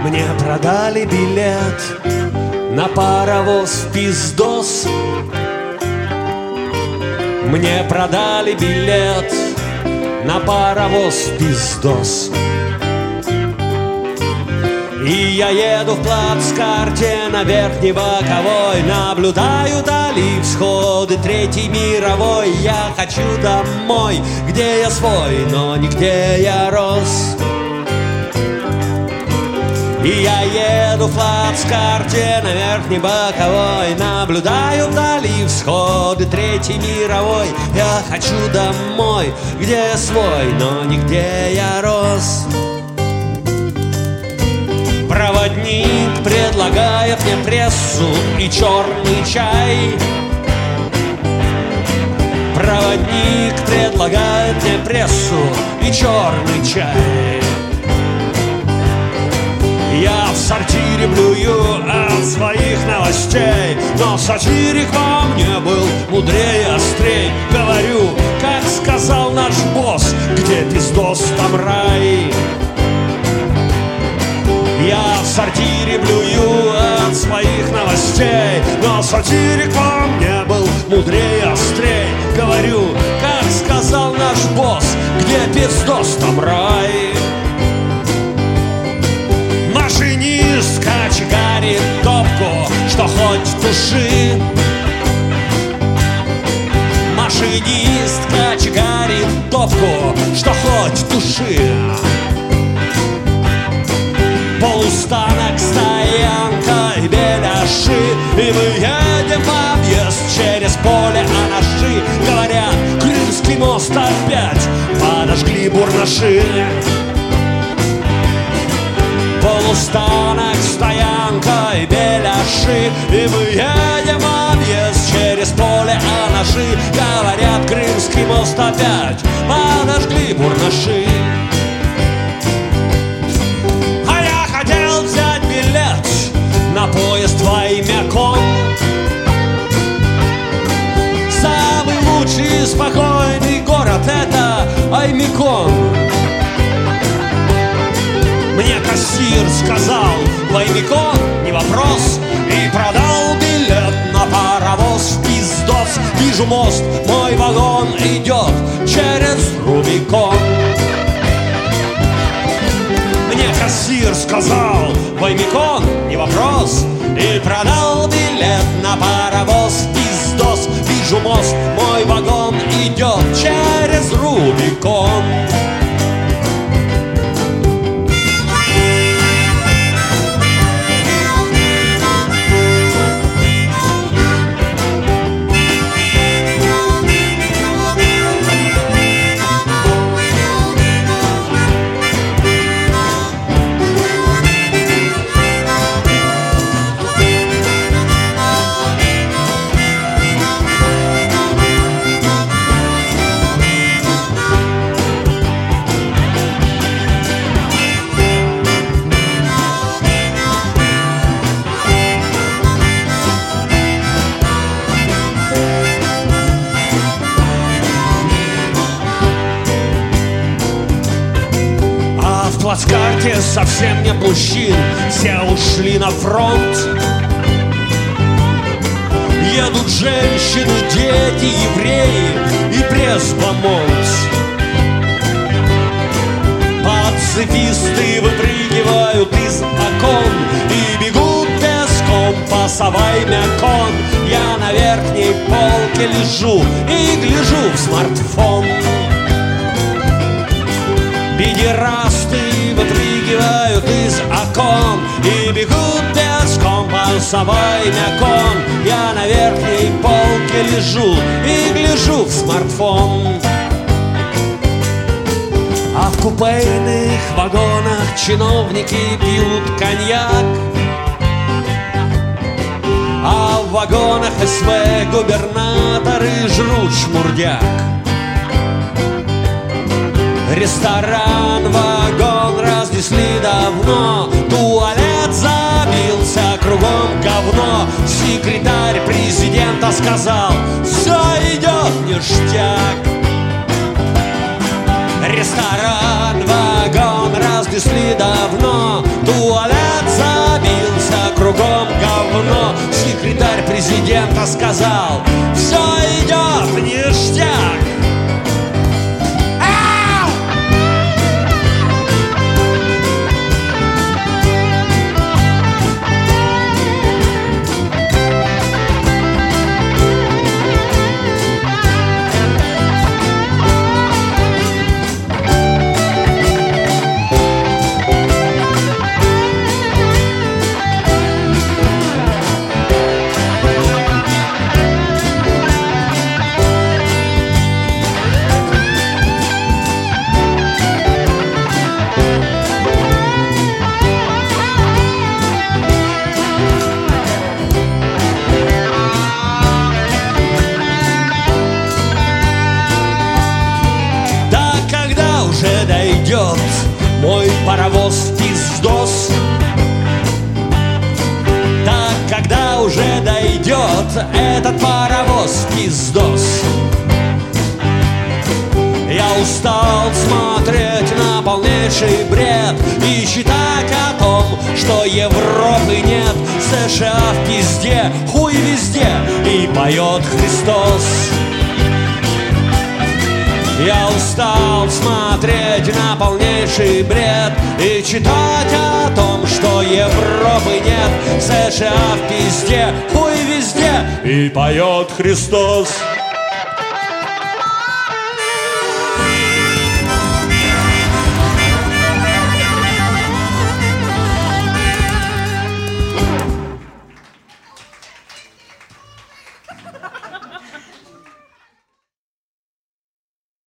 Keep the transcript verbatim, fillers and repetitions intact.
Мне продали билет на паровоз в пиздос. Мне продали билет на паровоз в пиздос. И я еду в плацкарте на верхней боковой, наблюдаю дали всходы Третьей мировой. Я хочу домой, где я свой, но не где я рос. И я еду в плацкарте на верхней боковой, наблюдаю вдали всходы Третьей мировой. Я хочу домой, где я свой, но не где я рос. Проводник предлагает мне прессу и черный чай. Проводник предлагает мне прессу и черный чай. Я в сортире блюю от своих новостей, но сатирик во мне был мудрее, острей. Говорю, как сказал наш босс, где пиздос, там рай. Я в сортире блюю от своих новостей, но сатирик во мне был мудрее, острей. Говорю, как сказал наш босс, где пиздос, там рай. Машинист кочегарит топку, что хоть туши. Машинист кочегарит топку, что хоть туши. Полустанок, стоянка и беляши, и мы едем в объезд через поле анаши. Говорят, Крымский мост опять подожгли бурнаши. Полустанок, стоянка и беляши, и мы едем в объезд через поле анаши. Говорят, Крымский мост опять подожгли бурнаши. А я хотел взять билет на поезд во имя Кон. Самый лучший и спокойный город — это Аймикон. Мне кассир сказал: Аймикон, не вопрос. И продал билет на паровоз в пиздос. Вижу мост, мой вагон идет через Рубикон. Мне кассир сказал: Аймикон, не вопрос. И продал билет на паровоз в пиздос. Вижу мост, мой вагон идет через Рубикон. В плацкарте совсем нет мужчин, все ушли на фронт. Едут женщины, дети, евреи и пресс-бомонд. Пацифисты выпрыгивают из окон и бегут песком по Савай-Мякон. Я на верхней полке лежу и гляжу в смартфон. Педерасты выпрыгивают из окон и бегут пешком по Савай-Мякон. Я на верхней полке лежу и гляжу в смартфон. А в купейных вагонах чиновники пьют коньяк, а в вагонах СВ губернаторы жрут шмурдяк. Ресторан, вагон разнесли давно, туалет забился, кругом говно. Секретарь президента сказал: все идет ништяк. Ресторан, вагон разнесли давно, туалет президента сказал: все идет ништяк. Дойдет мой паровоз пиздос, так когда уже дойдет этот паровоз пиздос. Я устал смотреть на полнейший бред и читать о том, что Европы нет, США в пизде, хуй везде, и поет Христос. Я устал смотреть на полнейший бред и читать о том, что Европы нет, США в пизде, хуй везде, и поет Христос.